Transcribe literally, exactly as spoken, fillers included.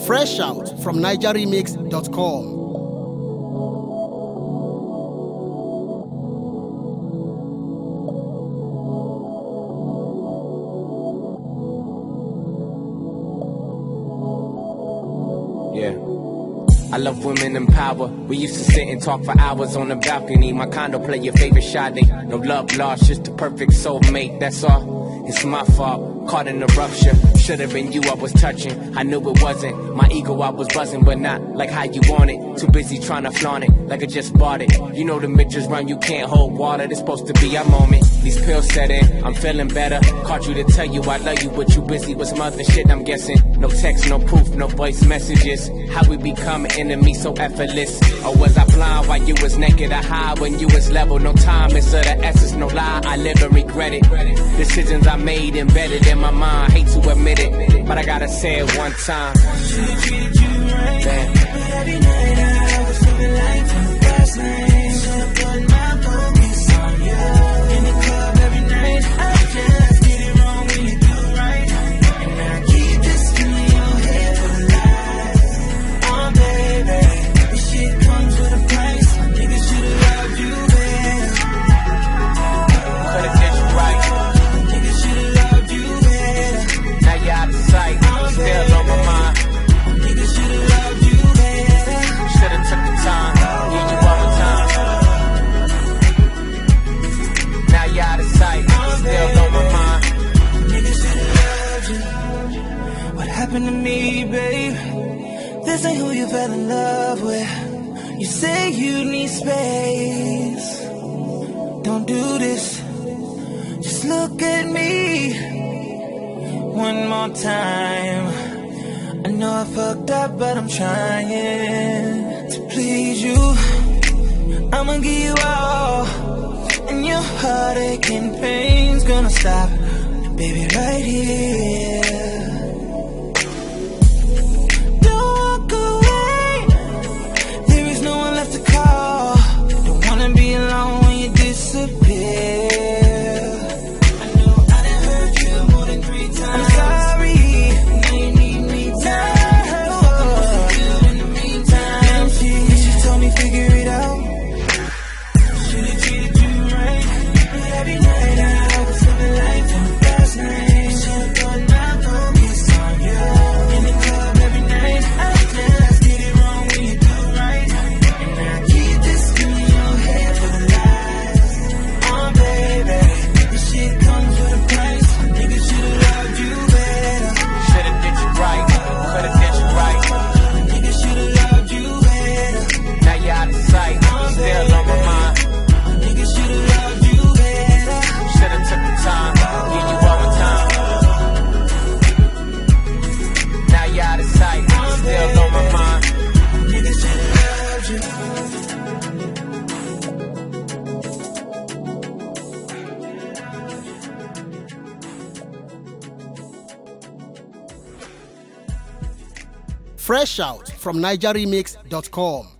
Fresh out from niger remix dot com. Yeah. I love women in power. We used to sit and talk for hours on the balcony. My condo play your favorite Sade. No love lost, just the perfect soulmate, that's all. It's my fault, caught in a rupture. Should've been you I was touching, I knew it wasn't. My ego I was buzzing, but not like how you want it. Too busy trying to flaunt it, like I just bought it. You know the midgets run, you can't hold water. This supposed to be our moment. These pills set in, I'm feeling better. Called you to tell you I love you, but you busy with some other shit, I'm guessing. No text, no proof, no voice messages. How we become enemies so effortless? Or was I blind while you was naked? I high when you was level. No time, it's of the essence, no lie. I live and regret it. Decisions I made embedded in my mind. Hate to admit it, but I gotta say it one time. Should've treated you right. Damn. Every night I was living life from the past lane. Should've put my focus on you. In the club every night, I just get it wrong when you do right. And I keep this in your head for life. Oh baby, this shit comes with a price. Niggas should've loved you better. Could've did you right. Niggas should've loved you better. Now you're out of sight, still on my mind. Niggas should've loved you better. Should've took the time, need you all the time. Now you're out of sight, still on my mind. Niggas should've loved you. What happened to me, babe? This ain't who you fell in love with. You say you need space. Don't do this. Just look at me one more time. I know I fucked up, but I'm trying to please you. I'ma give you all, and your heartache and pain's gonna stop, baby, right here. Don't walk away. There is no one left to call. Don't wanna be alone when you disappear. I know I done hurt you more than three times. I'm sorry. Now you need me time. What to do in the meantime? She, she told me figure it out. Should've treated you right. But every night I was living life from the past lane. Should've put my focus on you. In the club every night, I just get it wrong when you do right. And I keep this in your head for the life. Oh baby, this shit comes with a price. Niggas should've loved you better. Should've did you right, could've did you right. Niggas should've loved you better. Now you're out of sight, still on my mind. Niggas should've loved you better. Should've took the time, need you all the time. Now you're out of sight, still on my mind. Niggas should've loved you. Fresh out from niger remix dot com.